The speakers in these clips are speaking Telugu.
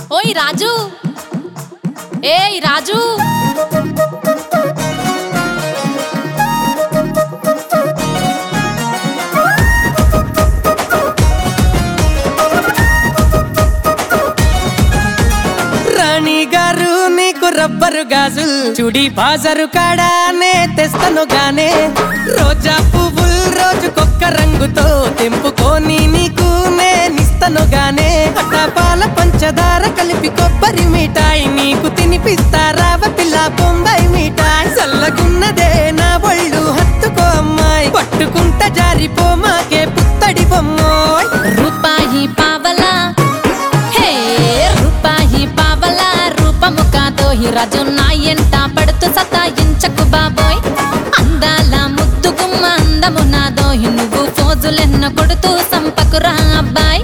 ఓయ్ రాజు, ఏయ్ రాజు, రాణి గారు నీకు రబ్బరు గాజుల్ చుడి బాజరు కాడానే తెస్తను గానే రోజా పువ్వుల్ రోజుకొక్క రంగుతో తెంపుకొని నీకు నేనిస్తను గానే పాల పంచదార కలిపి కొబ్బరి మిఠాయి నీకు తినిపిస్తారావ పిల్ల బొంబాయి మిఠాయి చల్లగున్నదే నా ఒళ్ళు హత్తుకో అమ్మాయి పట్టుకుంట జారిపో మాకే పుత్తడి బొమ్మోయ్ రూపాయి పావలా, హే రూపాయి పావలా రూపము కాదోయ్ రాజు నా ఎంట పడుతూ సతాయించకు బాబోయ్ అందాల ముద్దు గుమ్మ అందము నాదోయ్ నువ్వు ఫోజులెన్న కొడుతూ సంపకురా అబ్బాయ్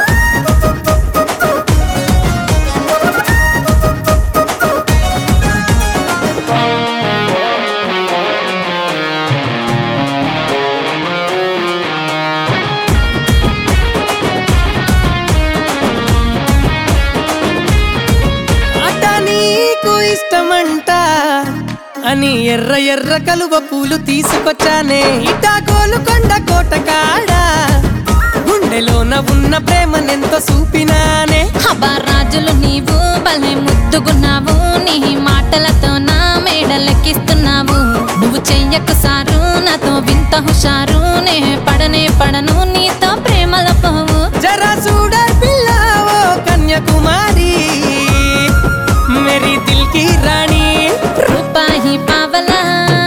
నీకు ఇష్టమంట అని ఎర్ర ఎర్ర కలువ పూలు తీసుకొచ్చానే ఇటాగోలు కొండ కోట కాడ గుండెలోన ఉన్న ప్రేమనెంతో చూపినానే హబా రాజులు నీవు భలే ముద్దుగున్నావు నీ మాటలతో నా మేడలెక్కిస్తున్నావు నువ్వు చెయ్యకు సారు నాతో వింత హుషారు నే పడను నీతో ప్రేమల పోవు జరా చూడ పిల్లవో కన్యాకుమారి మేరీ దిల్ కి రాణి రూపాయి పావలా,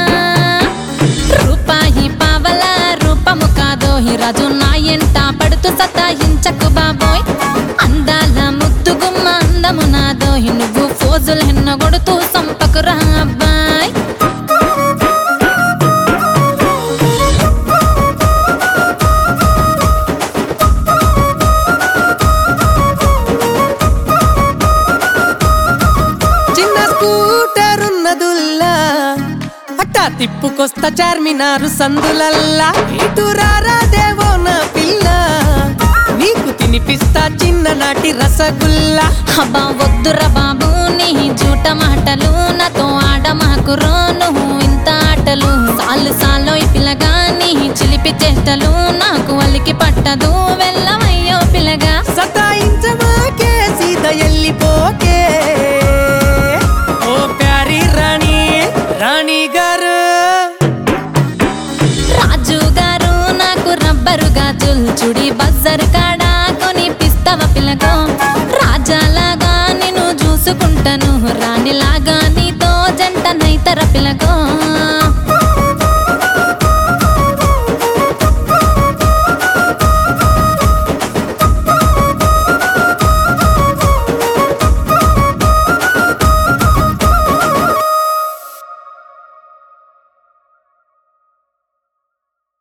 రూపాయి పావలా రూపము కాదోయ్ రాజు నా ఎంట పడుతూ సతాయించకు బాబోయ్ అందాల ముద్దు గుమ్మ అందము నాదోయ్ నువ్వు ఫోజులెన్న కొడుతూ సంపకురా అబ్బాయ్ చిన్న స్కూటర్ ఉన్నదుల్లా అట్టా తిప్పుకొస్తా చార్మినారు సందులల్లా ఇటు రారా దేవో నా పిల్ల నీకు తినిపిస్తా చిన్ననాటి రసగుల్లా హబా వద్దురా బాబు నీ జూట మాటలు నాతో ఆడమాకురో నువ్వు ఇంత ఆటలు సాలు సాలోయ్ పిల్లగా నీ చిలిపి చేష్టలు నాకు అలికి పట్టదు వెళ్ళవయ్యో పిల్లగా సతాయించమాకే సీత ఎల్లిపోకే ఓ ప్యారీ రాణి రాణి గారు రాజు గారు నాకు రబ్బరు గాజుల్ చుడి బజారు కాడా కొనిపిస్తావ పిల్లగో రాజాలాగా నేను చూసుకుంటాను రాణిలాగా నీతో జంట నైతర పిల్లగో